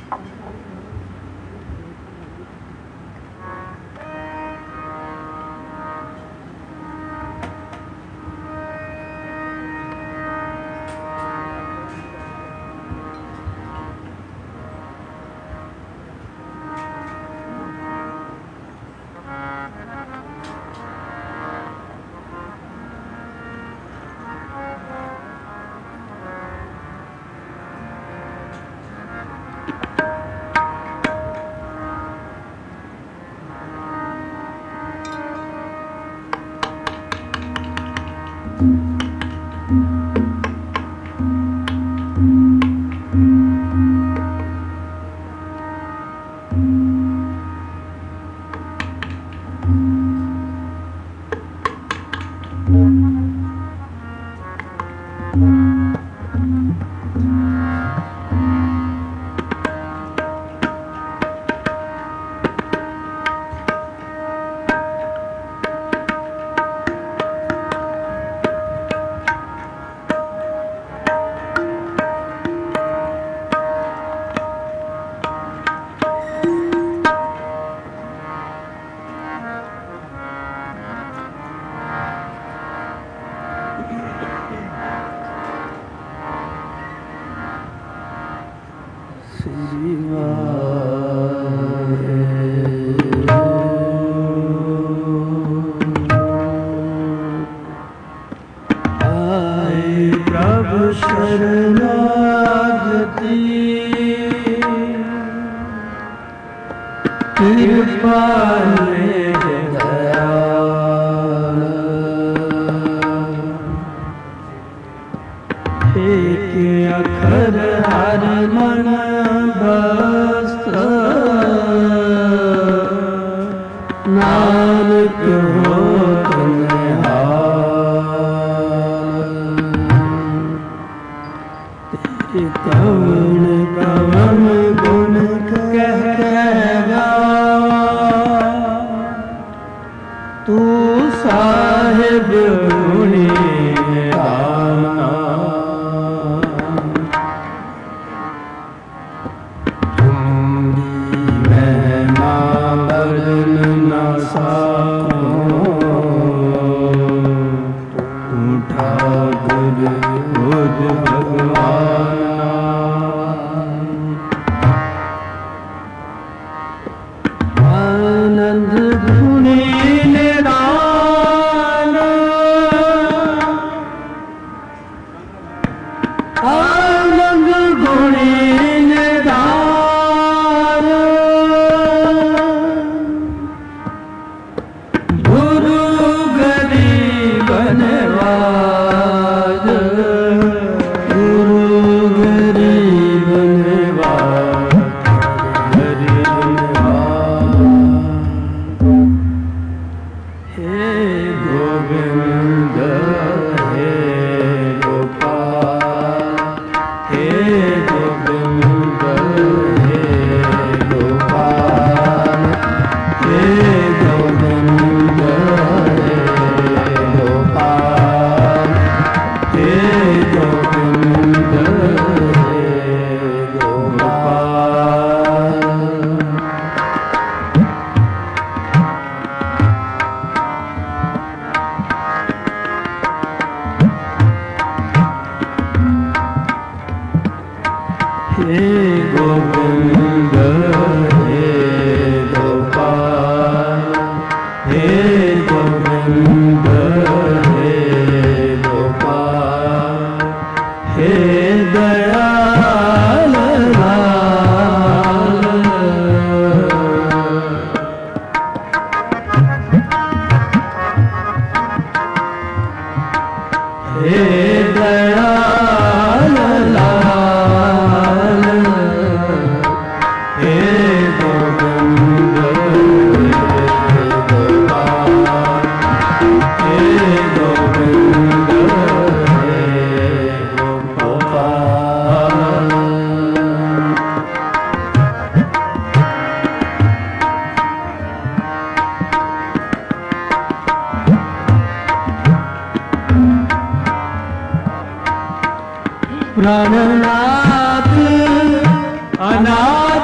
प्राणनाथ अनाथ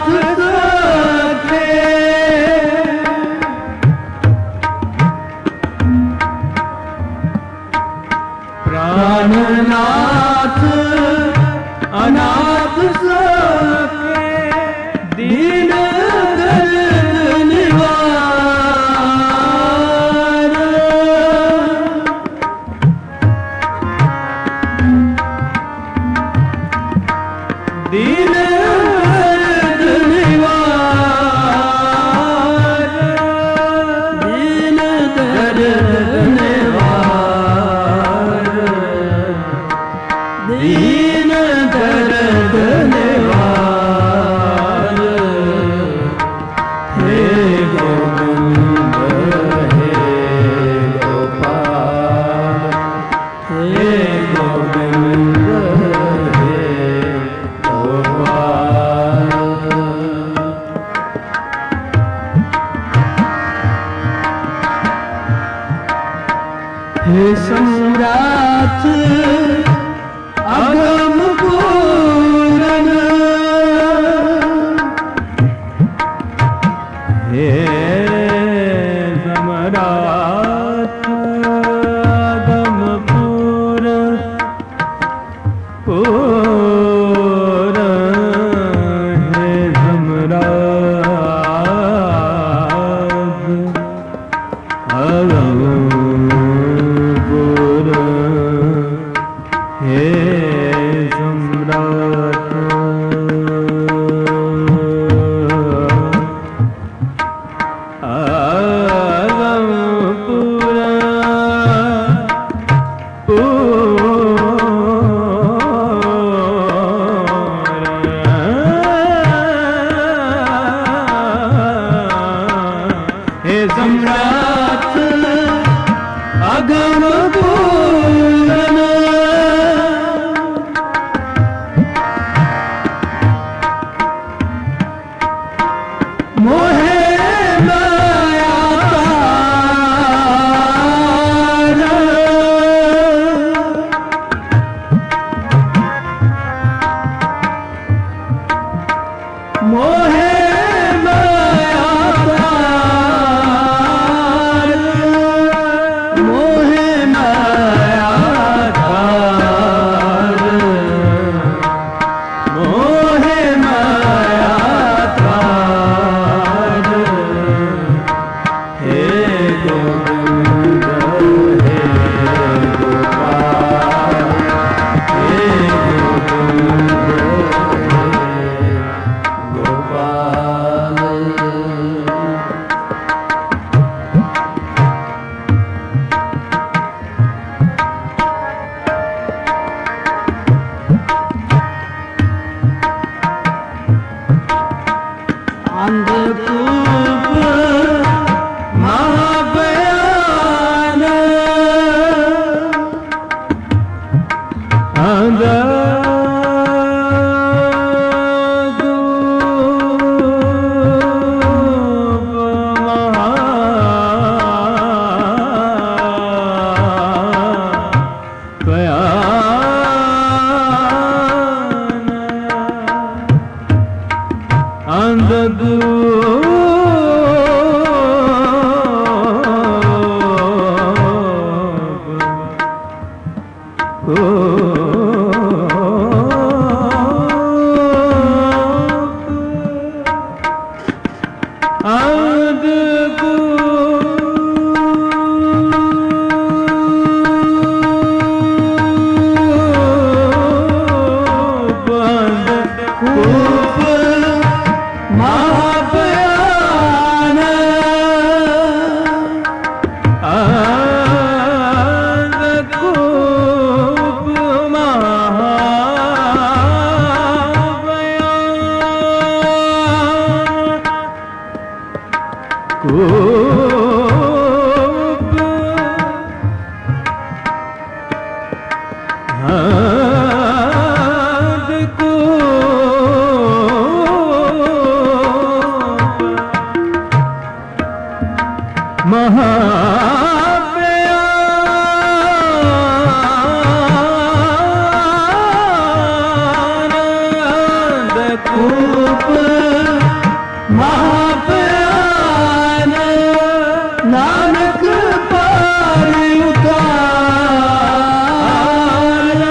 दीन दर्द निवार, दीन दर्द निवार, दीन दर्द निवार। हे गोविंद हे गोपाल, हे गोविंद हे गोपाल। हे सम्राट अगम पूरन, हे सम्राट अगम पूरन, पूरन हे सम्राट अगम हे सम्राट अगम हे सम्राट अगम पूरन, मोहे माया तार, मोहे माया तार, मोहे माया तार, मोहे माया तार। हे गोविंद हे गोपाल, हे गोविंद हे गोपाल। अंधकूप महाभयान, अंधकूप महाभयान, अंधकूप महाभयान, अंधकूप महाभयान, कूप महाभयान, अंधकूप महाभयान, नानक पार उतार,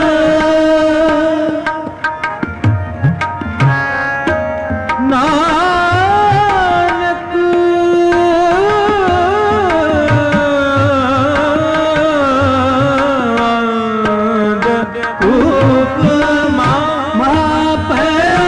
नानक अंधकूप महाभयान।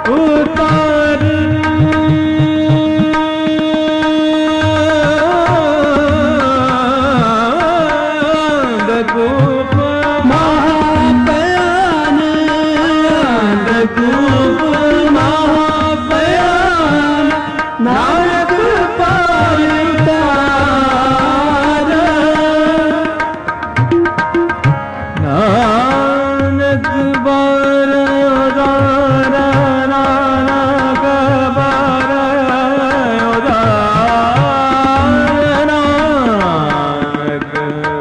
उतार अंधकूप महापयान अंधकूप महापयान नानक पार उतार नानक पार उतार नानक पार उतार नानक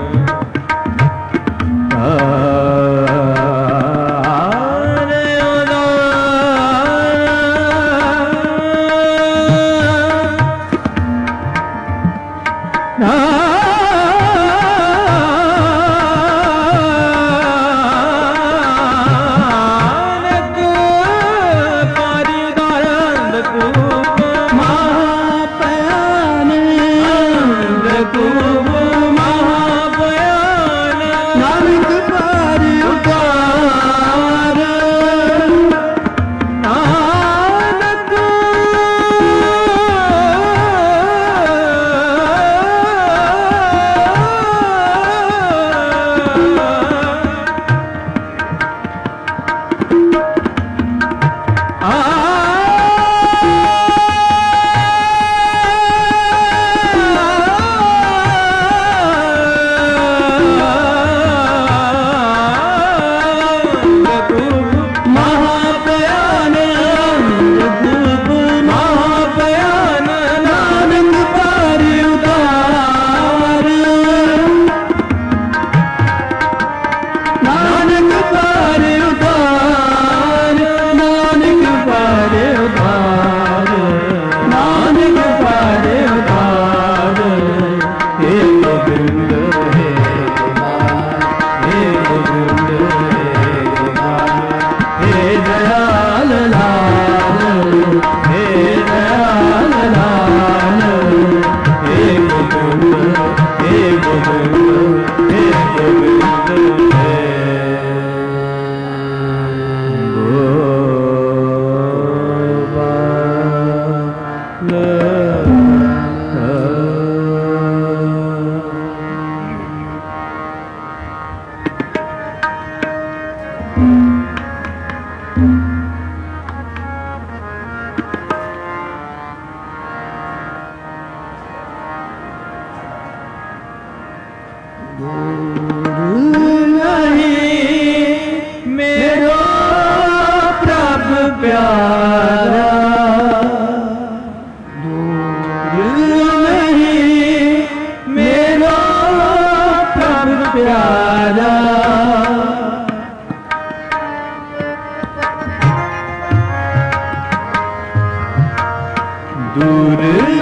दूर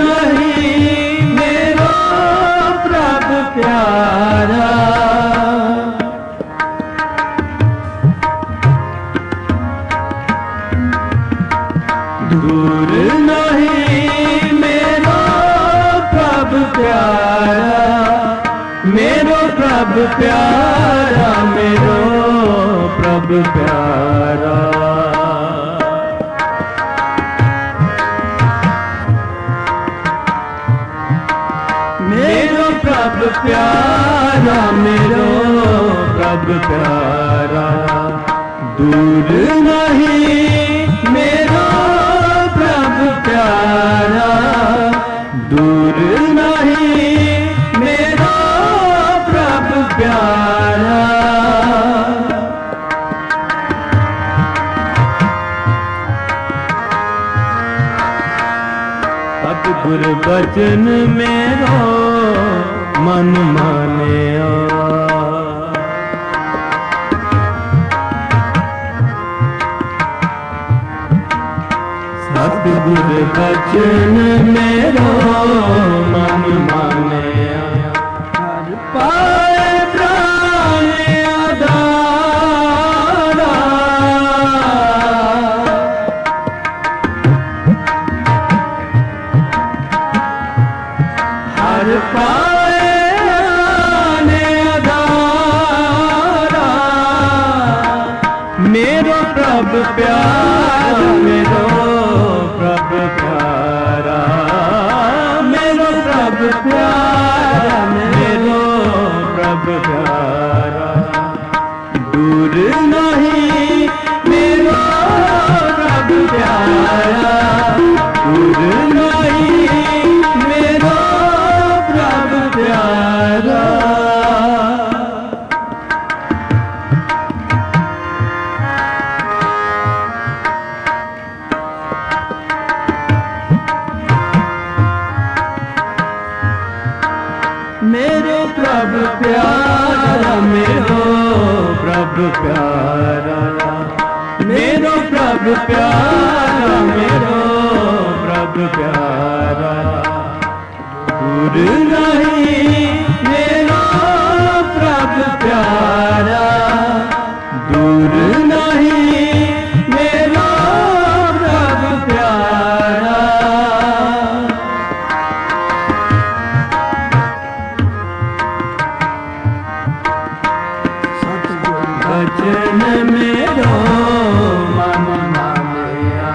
नहीं मेरा प्रभु प्यारा, दूर नहीं मेरा प्रभु प्यारा, मेरो प्रभु प्यारा, मेरो प्रभु प्यारा। मेरो प्रभु प्यारा, मेरो प्रभु प्यारा, दूर नहीं मेरो प्रभु प्यारा, दूर नहीं मेरो प्रभु प्यारा। सतगुर बचन मेरो मन मानिया, सतगुर बचन मेरो मन मानिया, हर पाए प्राण आधारा, हर पाए प्राण आधारा। मेरो प्रभु प्यारा, मेरो दूर नहीं मेरो प्रभु प्यारा। मेरो प्रभु प्यारा, मेरो प्रभु प्यारा, मेरो प्रभु प्यारा, मेरो प्रभु प्यारा। दूर नहीं मेरो प्रभु प्यारा, दूर नहीं मेरो प्रभु प्यारा। वचन मेरो मन मानिया,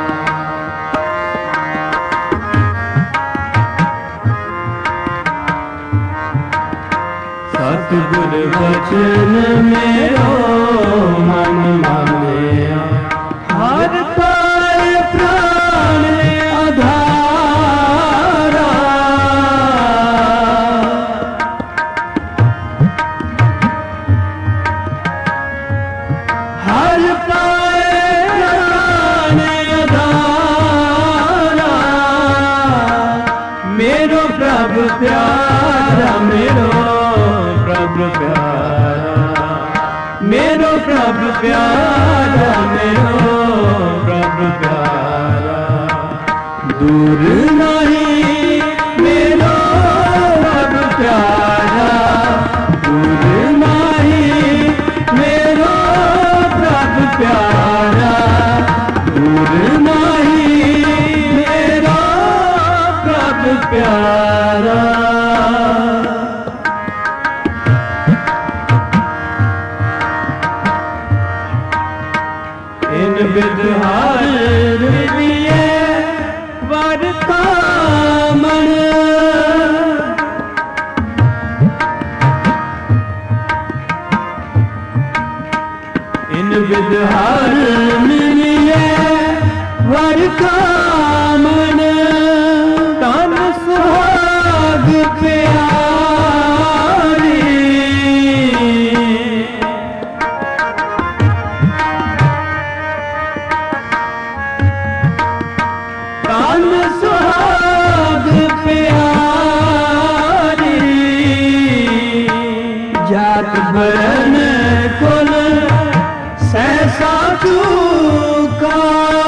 सतगुर वचन मेरो मन मानिया। हर पाए प्राण आधारा, हर पाए प्राण आधारा। मेरो प्रभु प्यारा, मेरो प्रभु प्यारा, मेरो प्रभु प्यारा, मेरो प्रभु प्यारा। दूर नहीं मेरो प्रभु प्यारा, दूर नहीं मेरो प्रभु प्यारा, दूर नहीं मेरो प्रभु प्यारा। इन विद्हार लिए वर्तामन, इन विद्हार लिए वर्तामन। तन सुहाग प्यारी, तन सुहाग प्यारी। जात बरन कुल सहसा चूका,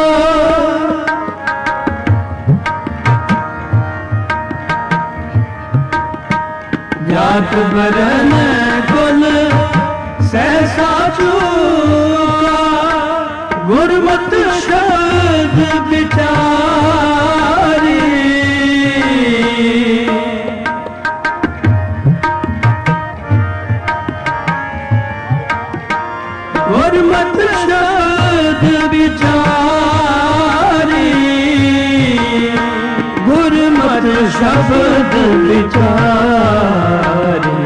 जात बरन कुल सहसा चूका। गुरमत शब्द विचारी, गुरमत शब्द विचारी, गुरमत शब्द विचारी,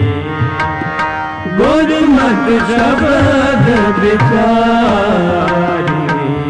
गुरमत शब्द विचारी।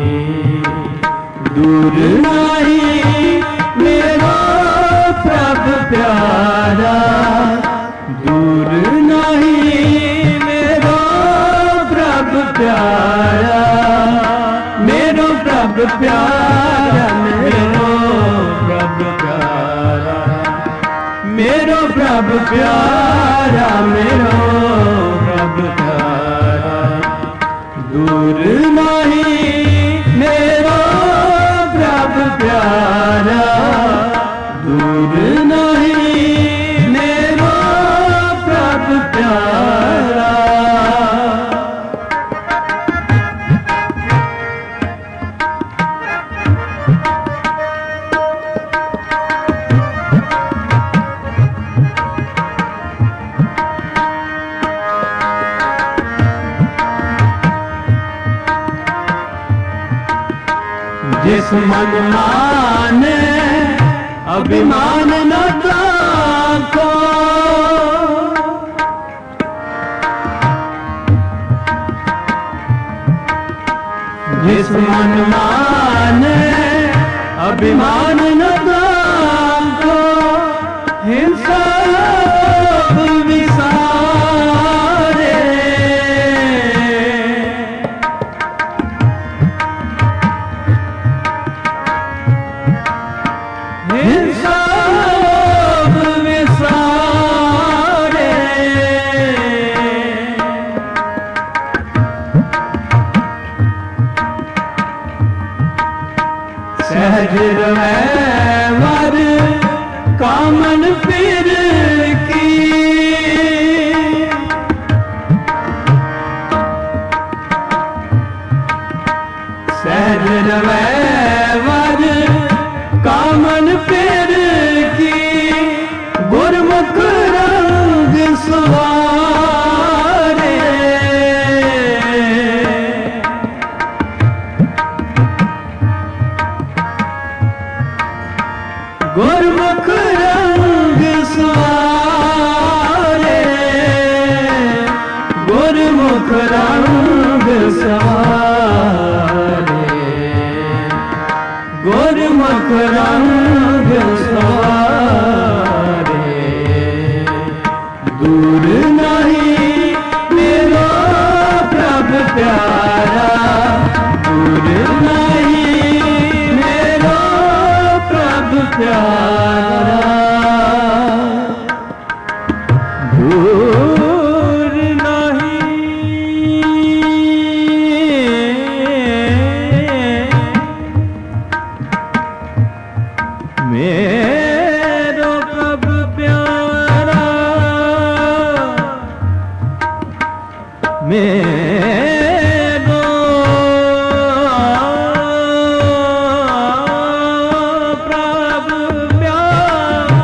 दूर नहीं मेरो प्रभु प्यारा, दूर नहीं मेरो प्रभु प्यारा। मेरो प्रभु प्यारा, मेरो प्रभु प्यारा, मेरो प्रभु प्यारा, मेरो प्रभु प्यारा। दूर नहीं मेरो प्रभु प्यारा, दूर नहीं मेरो प्रभु प्यारा। जिस मन माने अभिमान न ताको, जिस मन माने अभिमान न को हिंसा विसारे हिंसा विसारे सहज रहे वर कामन फिर की सहज रहे वर कामन फिर की गुरमुख रंग सवारे गुरमुख रंग सवारे गुरमुख रंग सवारे गुरमुख रंग सवारे दूर नहीं मेरो प्रभु प्यारा दूर नहीं मेरो प्रभु प्यारा दूर नहीं मेरो प्रभु प्यारा मेरो प्रभु प्यारा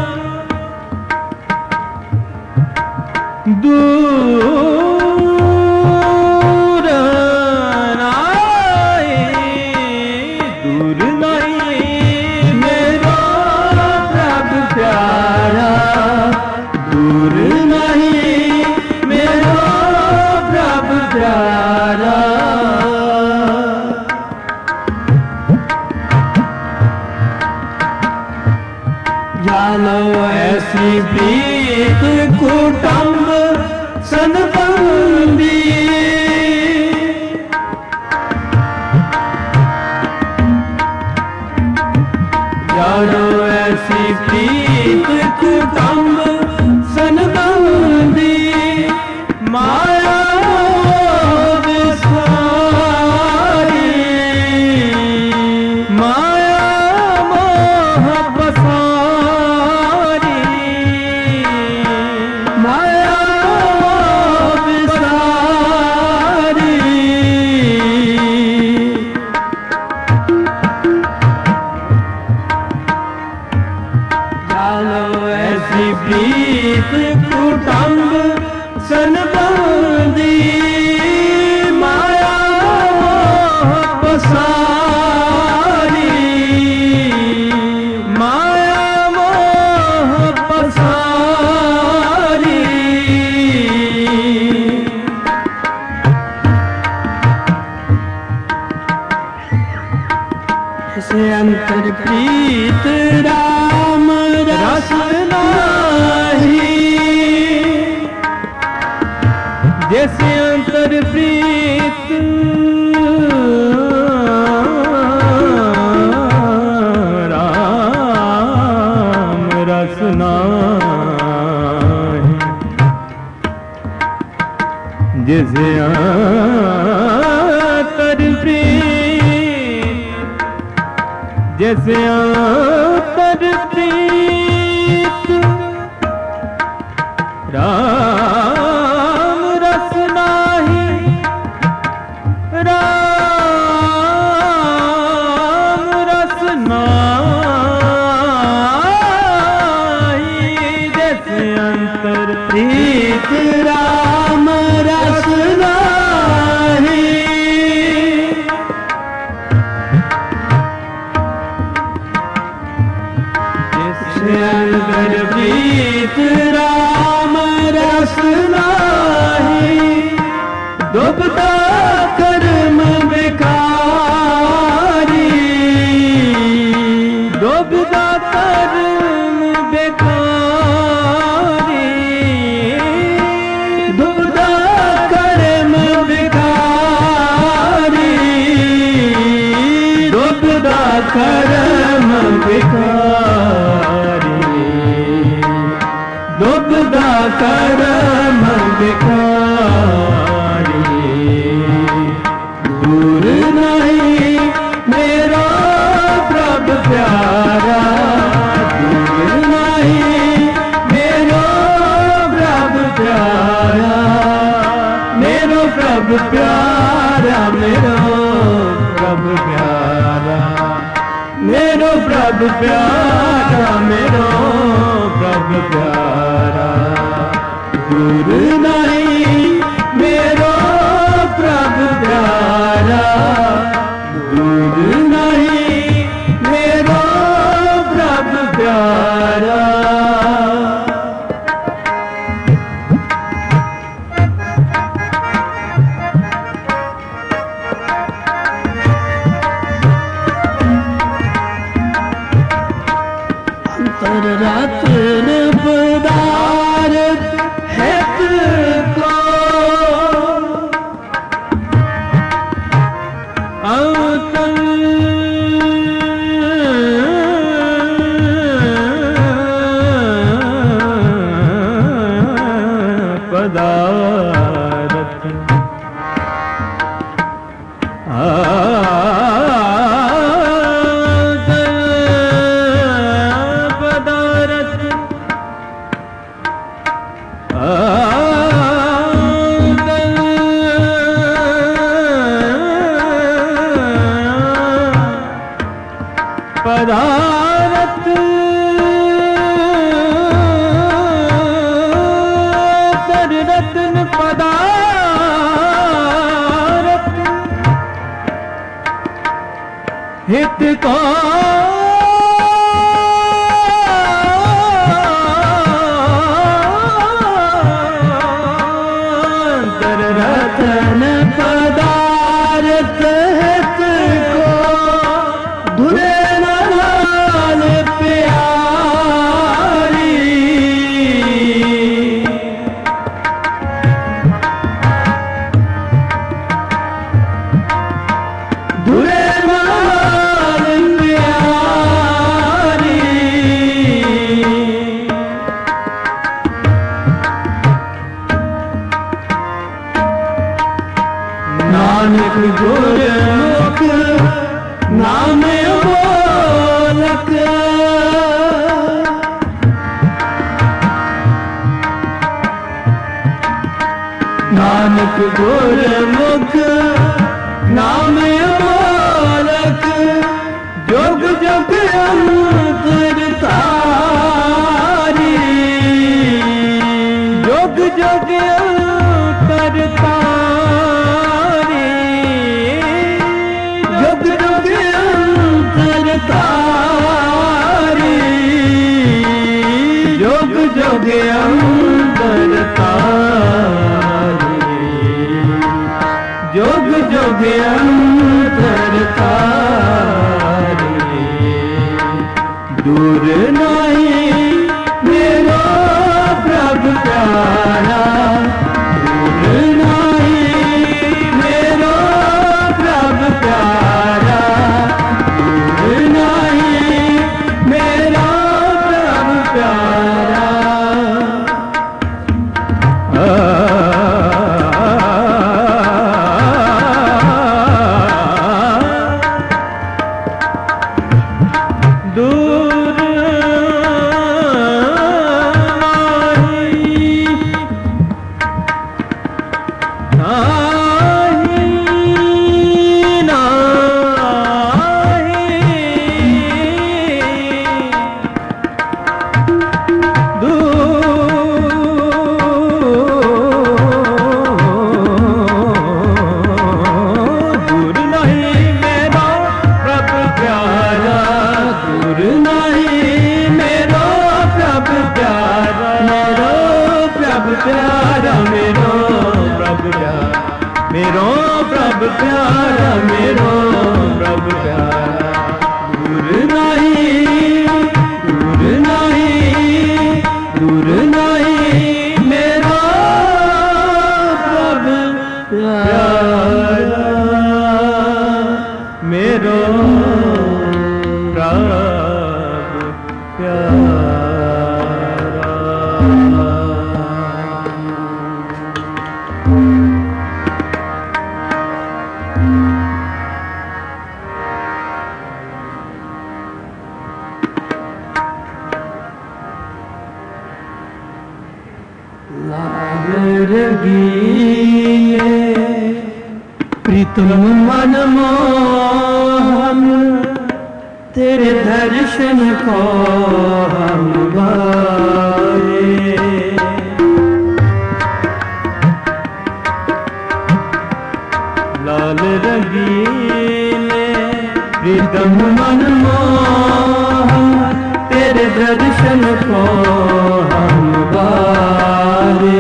दूर नहीं मेरो प्रभु प्यारा दूर नहीं मेरो प्रभु प्यारा जानो ऐसी प्रीत कुटुंब संबंधी जानो ऐसी प्रीत कुटुंब संबंधी माया विसारी माया मोह पसारी माया विसारी जानो ऐसी प्रीत कुटुंब संबंधी माया मोह पसारी माया मोह पसारी से अंतर प्रीत राम रस नाही जैसे अंतर प्रीत राम रस नाही जैसे अंतर प्रीत जैसे अंतर प्रीत राम रस नाही राम रस नाही जैसे अंतर प्रीत राम रस नाही अंतर प्रीत राम रस नाही डूबता कर्म बेकारी डूबदा कर्म बेकारी, डूबदा कर्म बेकारी, डूबदा कर्म बेकारी, डूबदा कर्म बेकारी। दूर नहीं मेरा प्रभु प्यारा, दूर नहीं मेरो प्रभु प्यारा, मेरो प्रभु प्यारा, मेरो प्रभु प्यारा, मेरो प्रभु प्यारा, मेरो प्रभु प्यारा। दूर नहीं मेरो प्रभु प्यारा, दूर नहीं मेरो प्रभु प्यारा। अंतर रत्न पदार्थ हित को, अंतर पदार्थ, पदारथ तर रत्न पदारथ हित को, तर रत्न पदारथ हित को, धुरे नानक गुरमुख नाम बोलक, नानक गुरमुख नाम बोलक, जुग जुग अंतर तारी, जुग जुग अंतर तारी, जुग जुग अंतर तारी, जुग जुग अंतर तारी, जुग जुग अंतर तारी। दूर नहीं मेरो प्रभु प्यारा, दूर नहीं मेरो प्रभु प्यारा, दूर नहीं मेरा प्रभु प्यारा। दूर नहीं रंगीले प्रीतम मन मोहन तेरे दर्शन को हम गाए। लाल रंगीले प्रीतम मन मोहन तेरे दर्शन को हम गाए।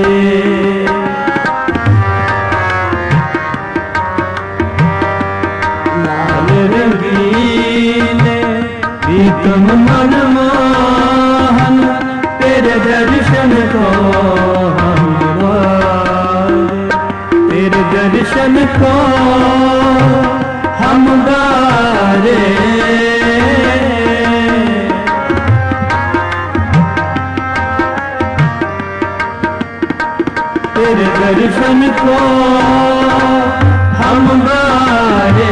लाल रंगीले प्रीतम मन मोहन तेरे दर्शन को हम गाए। तेरे दर्शन को हम गाए। तेरे दर्शन को हम गाए।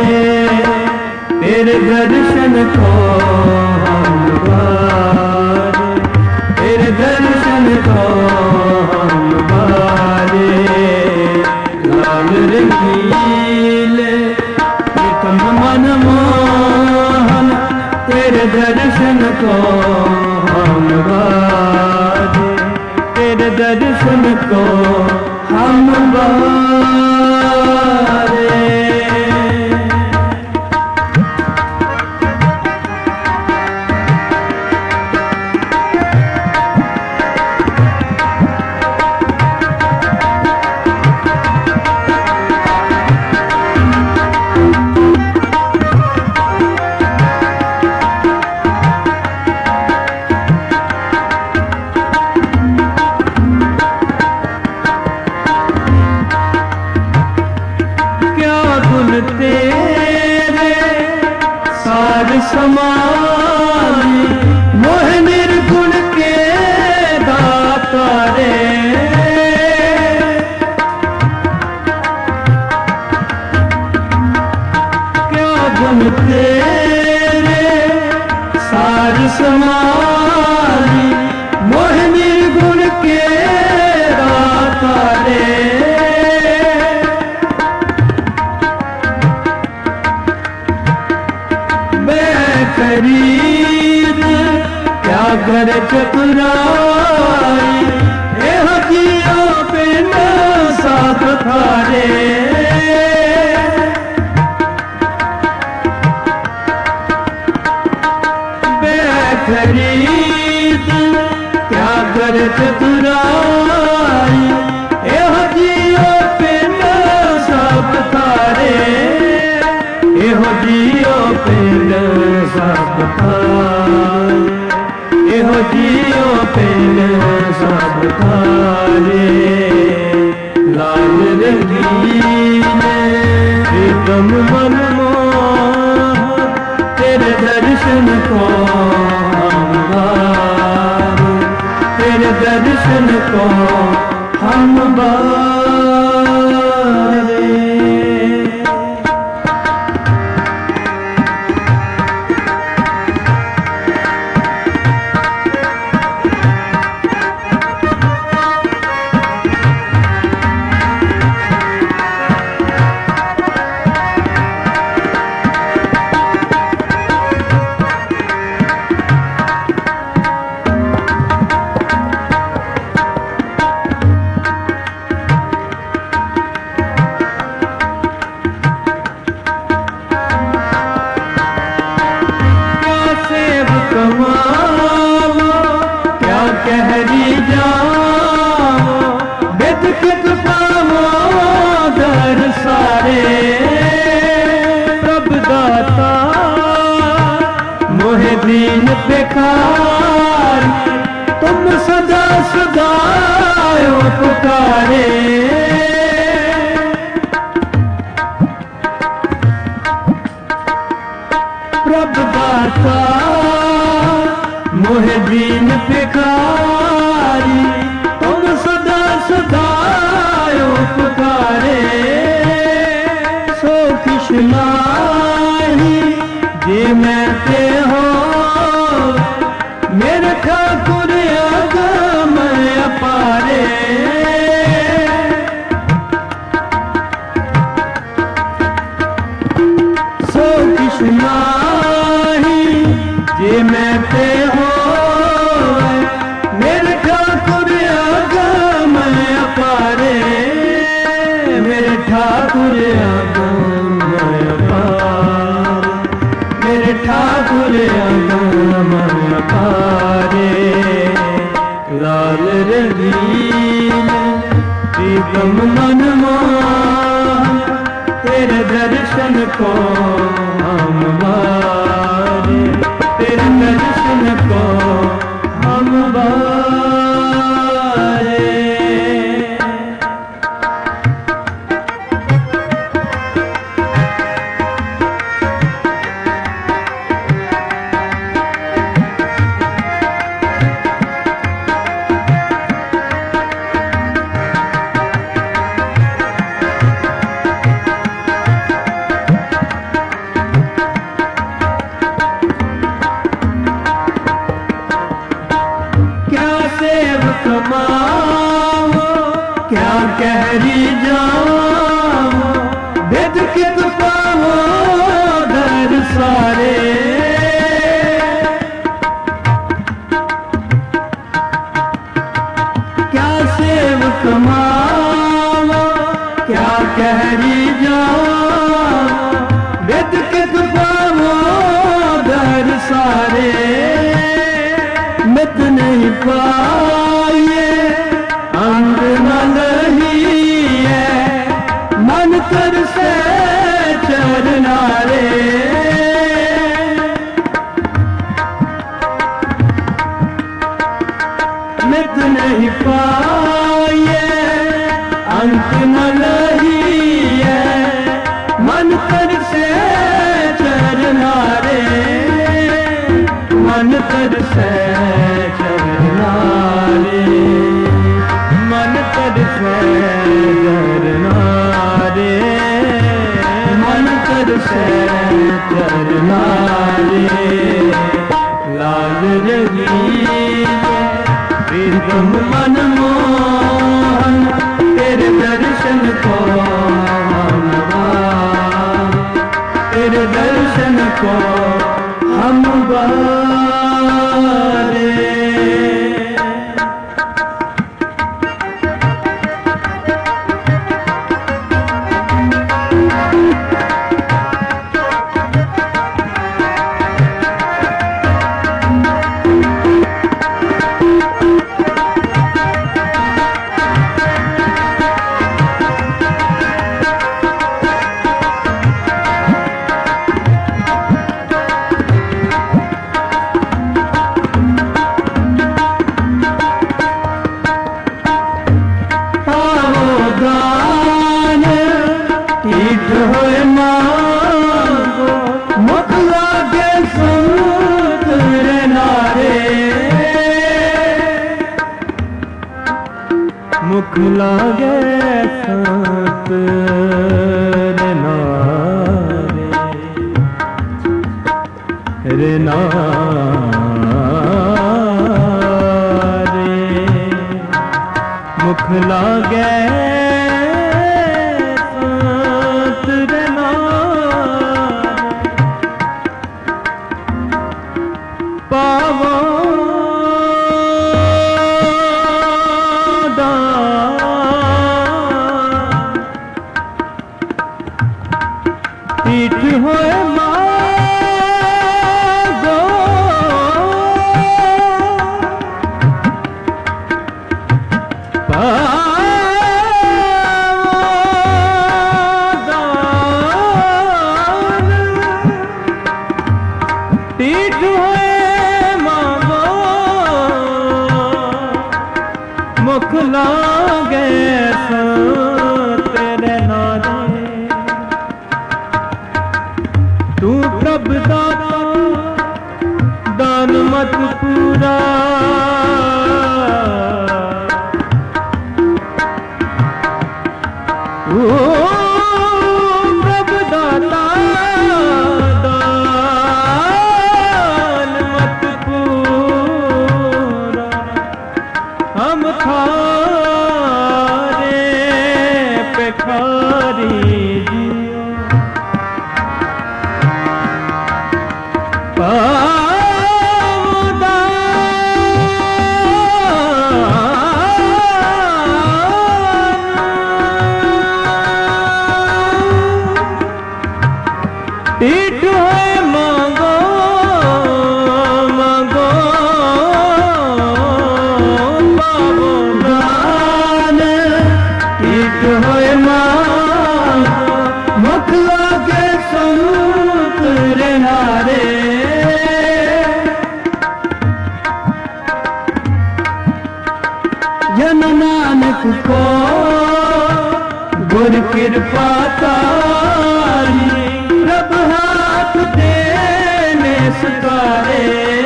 तेरे दर्शन को हम गाए। तेरे दर्शन को हम गाए। लाल रंगीले प्रीतम मन मोहन तेरे दर्शन को हम गाए। तेरे दर्शन को हम गाए। तेरे सार समानी मोह निर्गुण के दाता रे। क्या गुण तेरे सार समानी मोह निर्गुण के दाता रे। खरीद क्या कर चतुराई एह जियो पिंड साथ थारे। बेखरीद क्या कर चतुराई एह जियो पिंड साथ थारे। एहो जियो पिंड सब थारे। एहो जियो पिंड सब थारे। लाल रंगीले प्रीतम मन मोहन तेरे दर्शन को हम गाए। तेरे दर्शन को हम गाए। क्या कहरी जाओ बिदकत पावो दर सारे। प्रभ दाता मोहे दीन बेकार तुम सदा सदा पुकारे। प्रभ दाता मोहे दीन भिखारी तुम सदा सदा पुकारे। सो किशनाही जे मैं ते हो मेरे ठाकुर अगम अपारे। जे मैं पे हो मेरे ठाकुर आगम अपारे, मेरे ठाकुर आगम अपारे, मेरे ठाकुर आगम अपारे। लाल रंगीन प्रीतम मन मोहन, तेरे दर्शन को हम बारे, तेरे दर्शन को हम बारे। क्या कहरी जाओ वेद कित पावो दर सारे, क्या सेव कमाओ क्या कहरी जाओ वेद कित पावो दर सारे। मित नहीं पाए अंग न लही है, मन कर से चरनारे। मित नहीं पाए अंक न लही है, मन कर से चरनारे, मन कर से चरनारे, मन कर से चरनारे, मन कर से चरनारे। लाल रंगीन प्रीतम मन मोहन, तेरे दर्शन को हम बारे, तेरे दर्शन को हम बारे। मुख लागे संत नारे, रे नारे। मुख लागे संत नारे, पावो पीठ होए मागो, पावदान पीठ होए मागो, मुख लागे तेरे नारे। तू प्रभ दाता दान मत पूरा, ओ प्रभ दाता दान मत पूरा। हम थारे पेखारी जियो, पावो गुर कृपा तारी प्रभ हाथ देने सुधारे।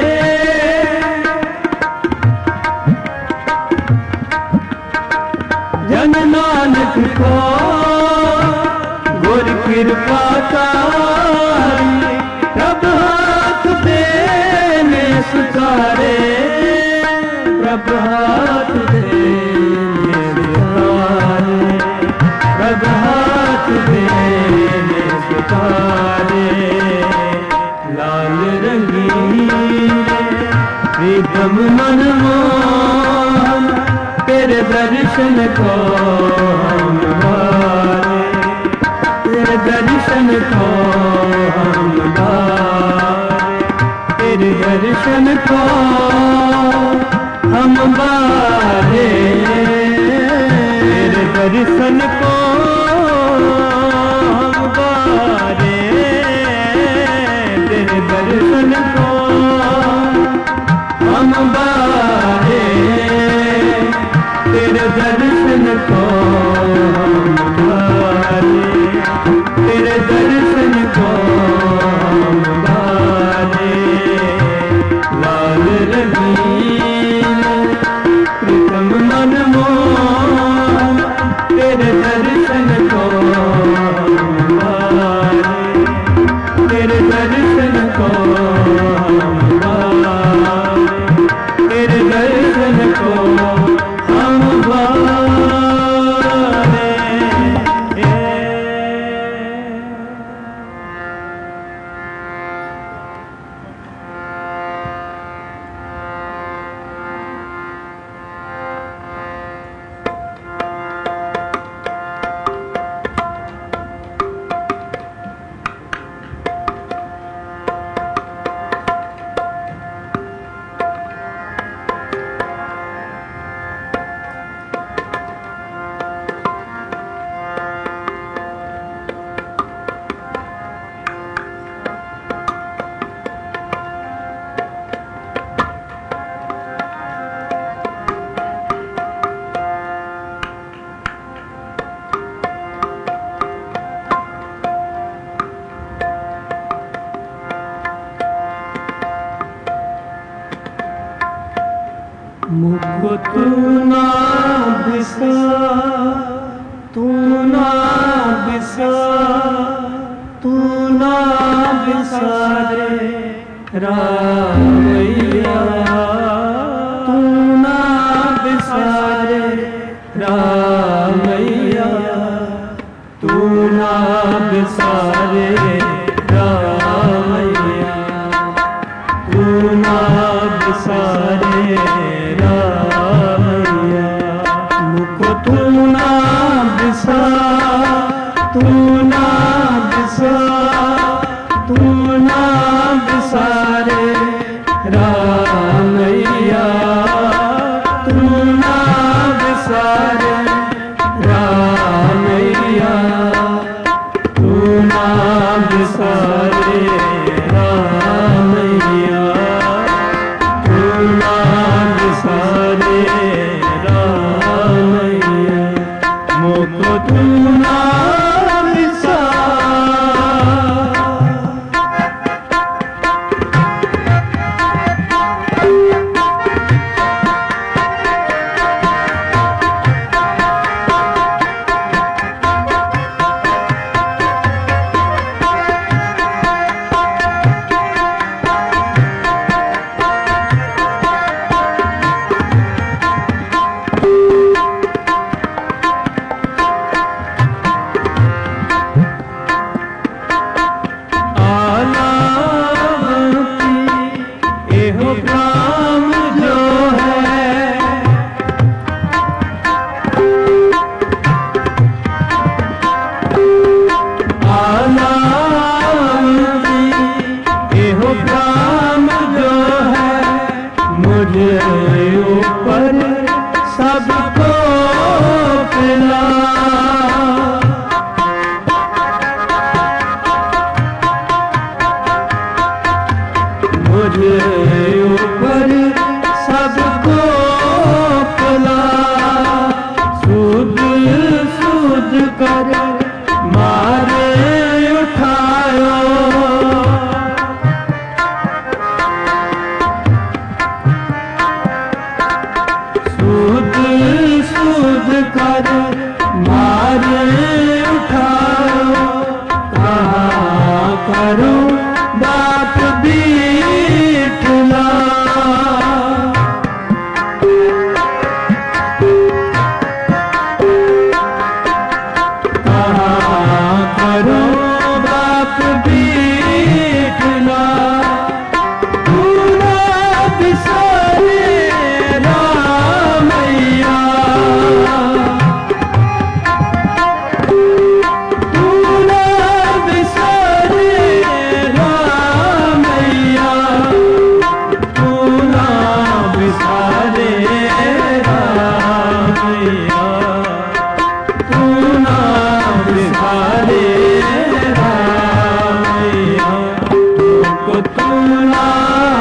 जन नानक को गुर कृपा तारी प्रभ हाथ देने सुधारे। प्रभ हाथ देने सुधारे, प्रभ हाथ देने सुधारे। लाल रंगीले प्रीतम मन मोहन तेरे दर्शन को हम बारे। तेरे दर्शन को हम बारे। तेरे दर्शन को हम बारे। तेरे दर्शन को हम बारे। तेरे दर्शन को हम बारे। तेरे दर्शन को हम बारे। तेरे दर्शन को हम बारे। लाल रंगीले प्रीतम मन मोहन तेरे दर्शन को हम बारे। तेरे दर्शन को हम बारे। तेरे दर्शन को हम बारे। मुझको तू ना बिसार, तू ना बिसार, तू ना बिसारे रामैया। तू ना बिसारे रामैया। तू ना बिसारे रामैया। तू ना बिसारे रामैया। मुझको तू ना बिसार, तू ना बिसार, तू ना बिसारे रामैया। तू ना बिसारे रामैया। तू ना बिसारे रामैया। तू ना बिसारे रामैया। मुझको तू ना बिसार। ऊपर सबको पिला, मुझे ऊपर सबको पिला। सूद सूद कर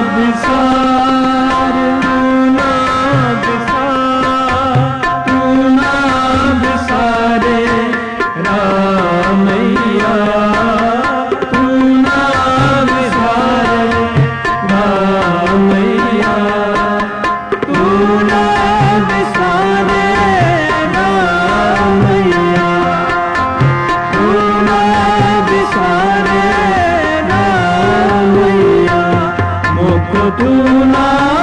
बिसार, तू ना बिसारे रामैया, तू ना बिसारे रामैया, तू ना बिसारे रामैया, तू ना बिसारे रामैया, मोको तू ना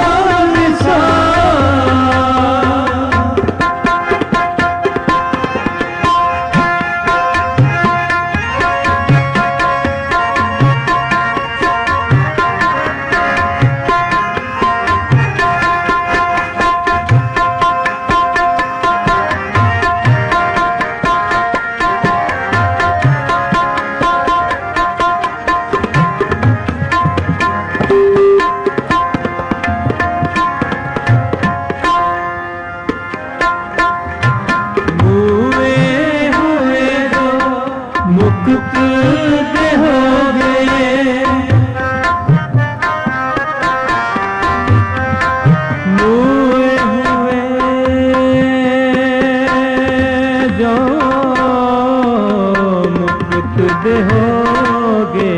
मुक्त देहोगे, मुए हुए जो मुक्त देहोगे,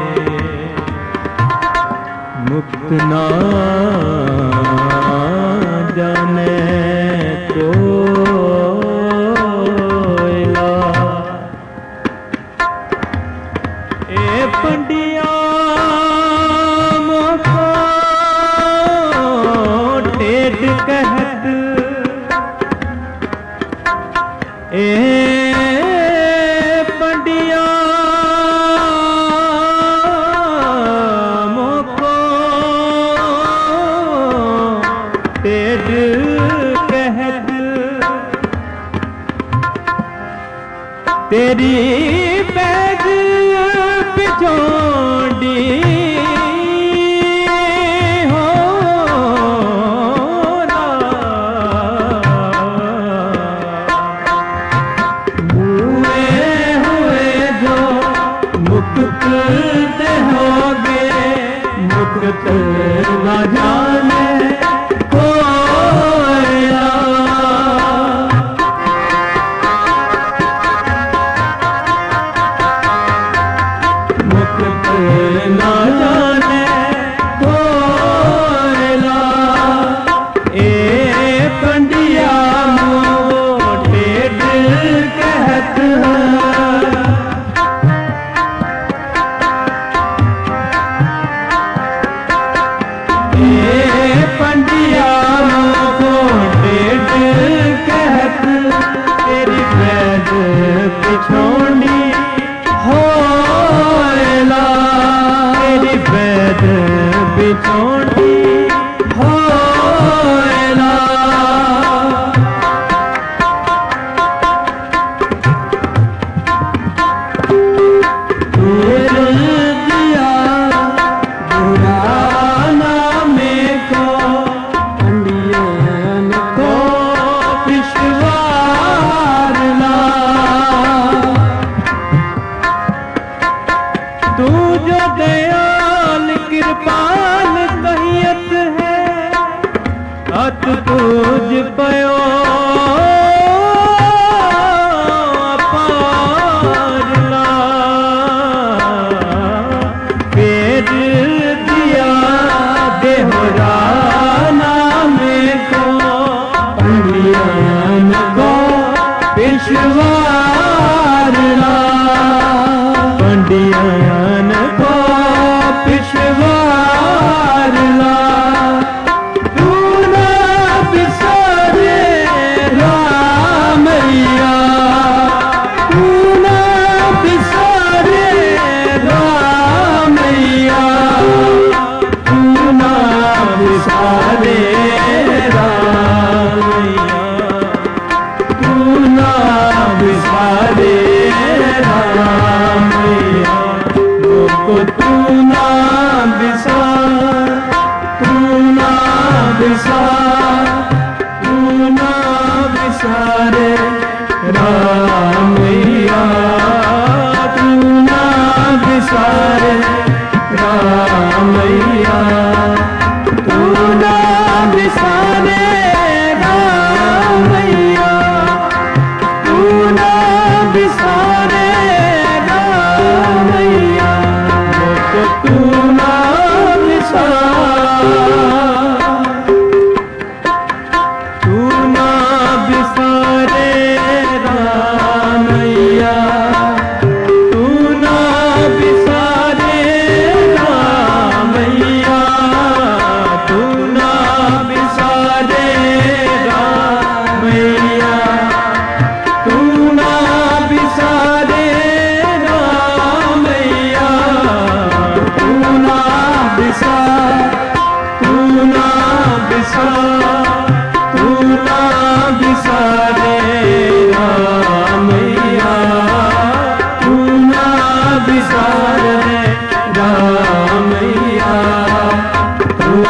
मुक्त ना जाने को पंडिया मोको टेढ़ कहत, ए पंडिया मोको टेढ़ कहत, तेरी बैग पिछोड़ी हो ना, मुए हुए जो मुक्त देहोगे, मुक्त न जाने कोया, ना जाने कोयला, ए पंडिया मोको टेढ़ कहत है, ए पंडिया मोको टेढ़ कहत, तेरी बैग पिछोड़ी होला, तेरी बैग बिछोड़ी होला, दिया बुराना में को पंडियन को पिछवारना, तू जो दयाल कृपाल कहियत है, अत तुझ पयो अपारना, फेर दिया देहराना में को पंडियन को पिछवारना, पंडियन को पिछवारना, तू ना बिसारे रामैया, तू ना बिसारे रामैया, तू ना बिसारे रामैया, तू ना बिसारे रामैया, मोको तू ना बिसार, तू ना बिसार, तू ना बिसारे रामैया, तू ना बिसारे रामैया।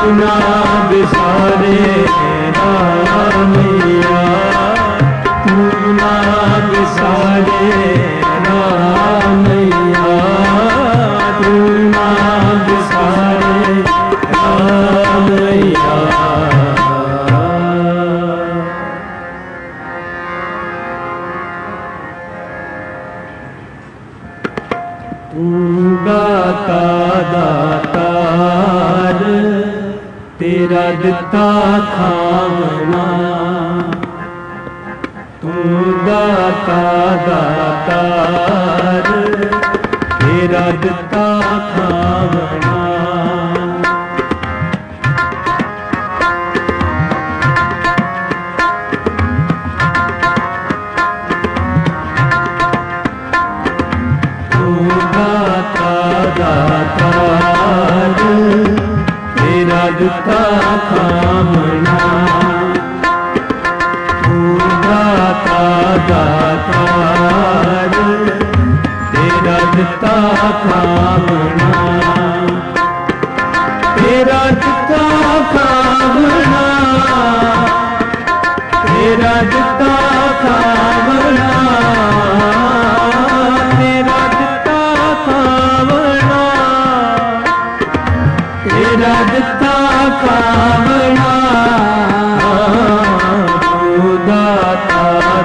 ना बिसारे रामैया, तू ना बिसारे रामैया, तू ना बिसारे रामैया। तू दाता दातार, तेरा दिता खावना, तू दाता दातार, तेरा दिता खावना। दातार, तेरा दिता खावना, तू दाता दातार, तेरा दिता खावना, तेरा दिता खावना, तेरा दिता खावना, तेरा दिता खावना, तेरा दिता खावना। तू दाता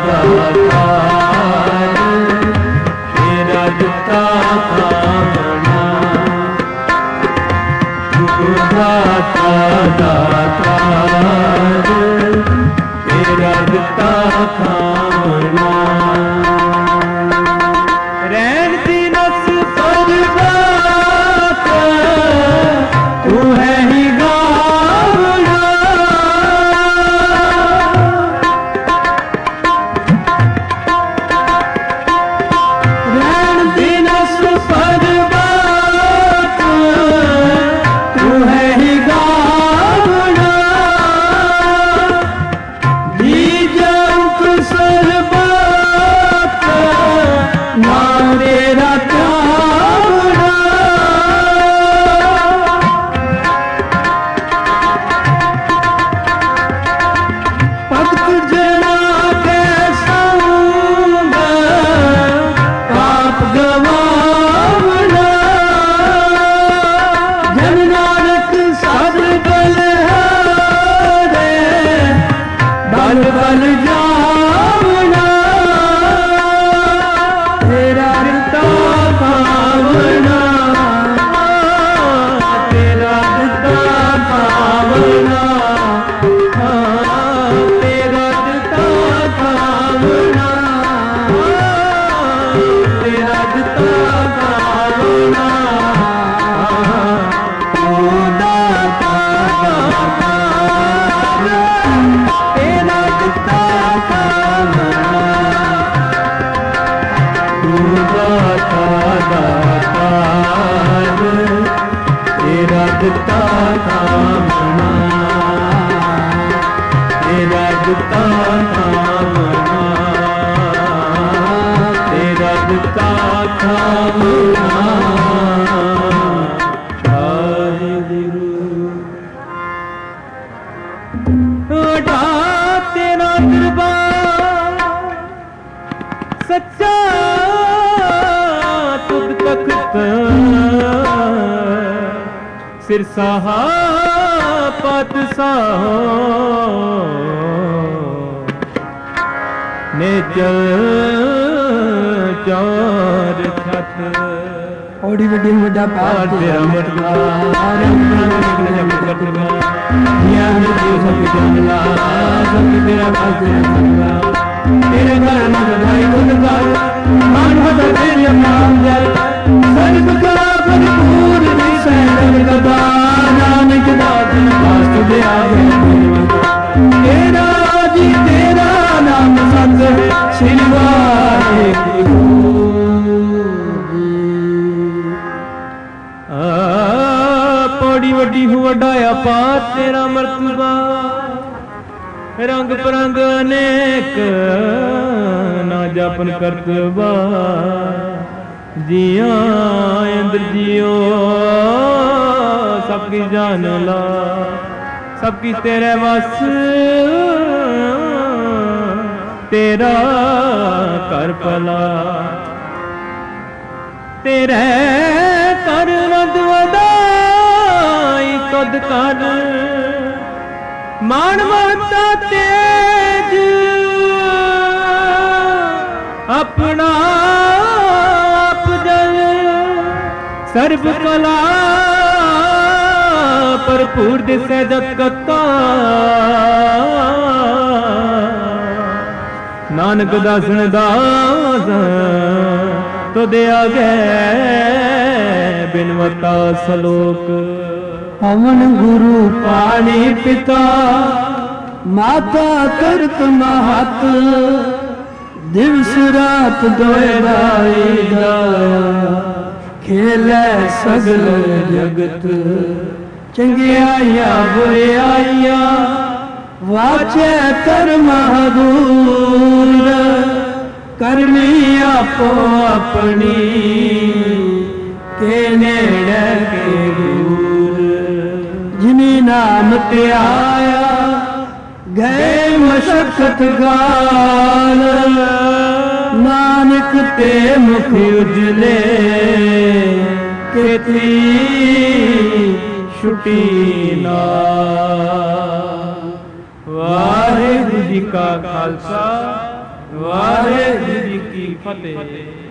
दातार, तेरा दिता खावना, तू दाता दातार, तेरा दिता खावना। रैन दी नस परबात, तू है ही गावना, रैन दी नस परबात, तू है ही गावना, बीजंक सरबत ना तेरा त्यागना, भक्त जना के संग पाप गवावना, जन नानक सद बलिहारे, बल बल जावना, तेरा दिता खावना, तेरा दिता खावना, तेरा दिता खावना, तेरा दिता खावना। तू दाता दातार, तेरा दिता खावना, तू दाता दातार, तेरा दिता खावना, तेरा दिता खावना, तेरा दिता खावना। ओढ़ा तेरा दरबार सच्चा तुद तख्त, सिरसाह पातशाह नेचर चार छत। ओड़ी वड्डी वड्डा पार तेरा मरतबा, जब करतबा ज्ञान जीव सब जानला, सब तेरा पास तेरा मरतबा, तेरे घर में भाई खुद कर मान होता तेरे नाम जल, सर्व कला भरपूर निसैन कदा, नानक दास पास दे आगे तेरा जी तेरा नाम सत है, श्री वाहिगुरु। पौड़ी वड्डी हो वड्डाया पार तेरा मरतबा, रंग परंग अनेक ना जापन करतबा, जियो इंद्र जियो सबकी जान ला, सबकी तेरे बस तेरा कर भला। तेरे कर रद वदाई कद कर मान मता तेज अपना आप जल सर्व कला भरपूर दिसै जगता। नानक दासन दास तो दया गए बिनवता सलोक। पवन गुरु पाणी पिता माता करत महत दिवस रात दोए दाई दाया खेलै सगल जगत। चंगियाइया बुराइया वाचे कर्म दूर करनी आपो अपनी के नेड़े के दूर। जिनी नाम ते आया गए मशक्कत गाल नानक ते मुख उजले केती छुटी ना। वाहिगुरू जी का खालसा वाहिगुरू जी की फतेह।